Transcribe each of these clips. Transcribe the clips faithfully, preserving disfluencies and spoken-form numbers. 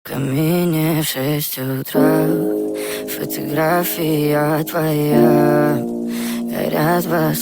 камине в шесть утра, фотография твоя, горят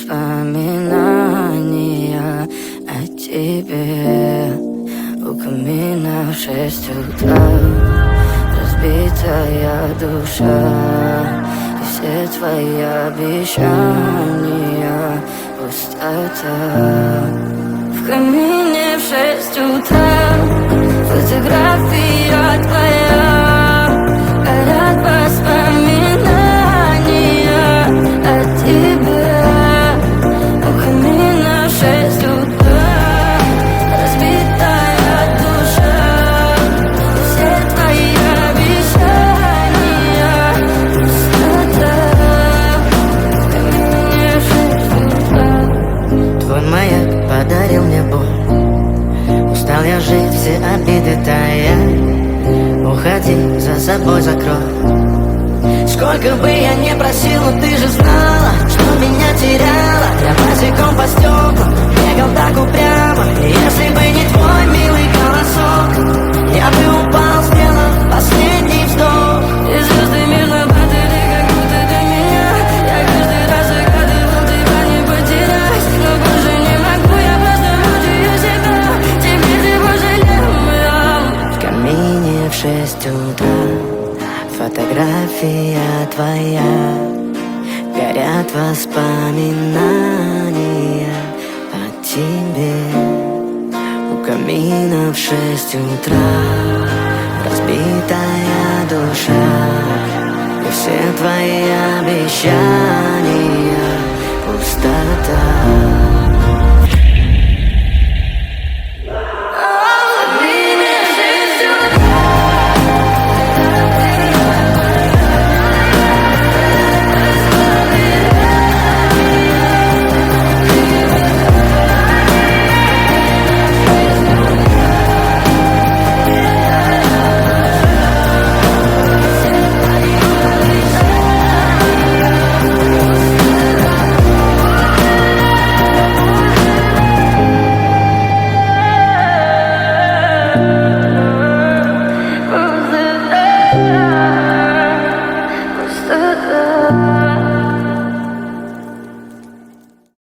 воспоминания о тебе. У камина в шесть утра, разбитая душа, и все твои обещания пустота. В камине в шесть утра, фотография твоя, горят воспоминания о тебе. У камина в шесть утра, разбитая душа, и все твои обещания пустота. В камине в шесть утра. Твой маяк подарил мне боль, устал я жить, все обиды тая. Уходи, за собой закрой. Сколько бы я не просил, но ты же знала, что меня теряла. Я босиком по стеклам бегал так упрямо. И если бы не твой милый голосок, я бы упал, сделав последний вздох. И звезды между ты как будто для меня. Я каждый раз загадывал тебя не потерять, но больше не могу, я просто мучаю себя. Теперь ты пожалел меня. В камине в шесть утра, фотография твоя, горят воспоминания о тебе. У камина в шесть утра, разбитая душа, и все твои обещания пустота.